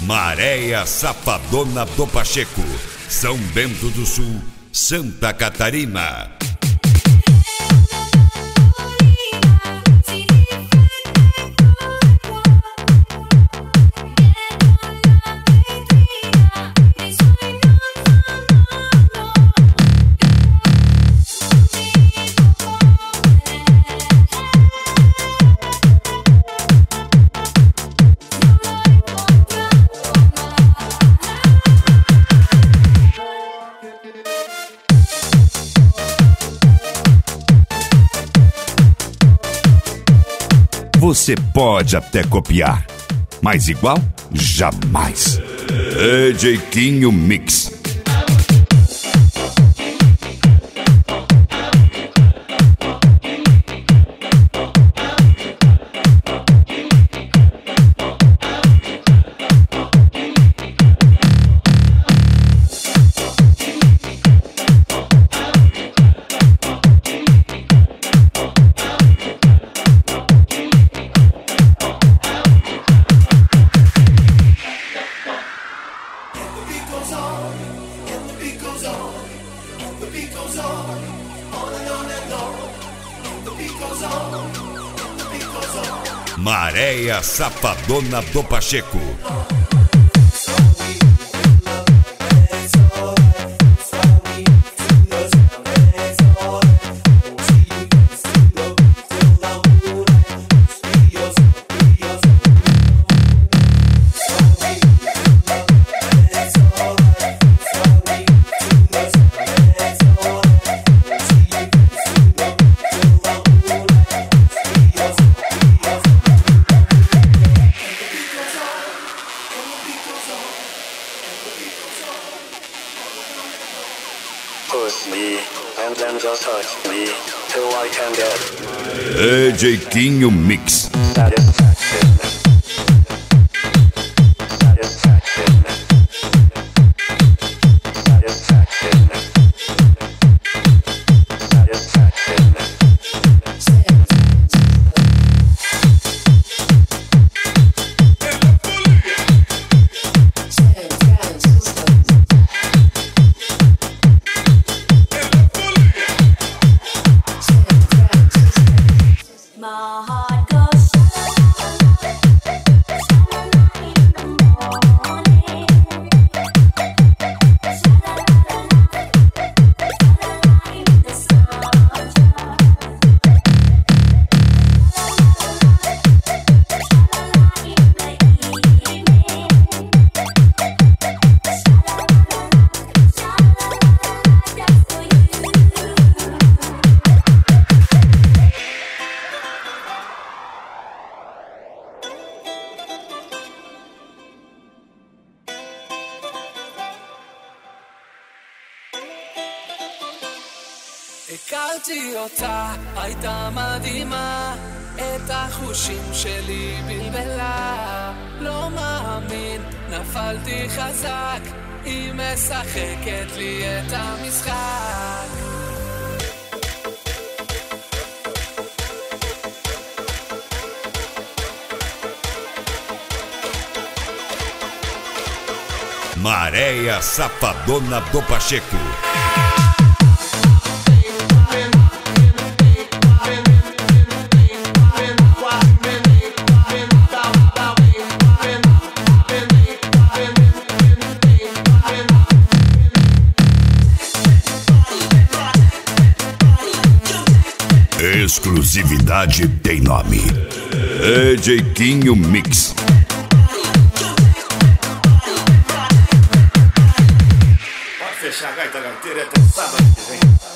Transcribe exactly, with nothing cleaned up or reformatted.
Maréia Safadona do Pacheco, São Bento do Sul, Santa Catarina. Você pode até copiar, mas igual, jamais. D J Quinho Mix. Maréia Safadona do Pacheco. Push me, and then just touch me, till I can get D J Quinho Mix. Satisfaction. Satisfaction. Satisfaction. Satisfaction. My heart goes הכרתי אותה, הייתה מדהימה, את החושים שלי בלבלה. לא מאמין, נפלתי חזק, היא משחקת לי את המשחק. Maréia Safadona do Pacheco. Exclusividade tem nome. D J Quinho Mix. Pode fechar a gaita, carteira, até sábado que vem.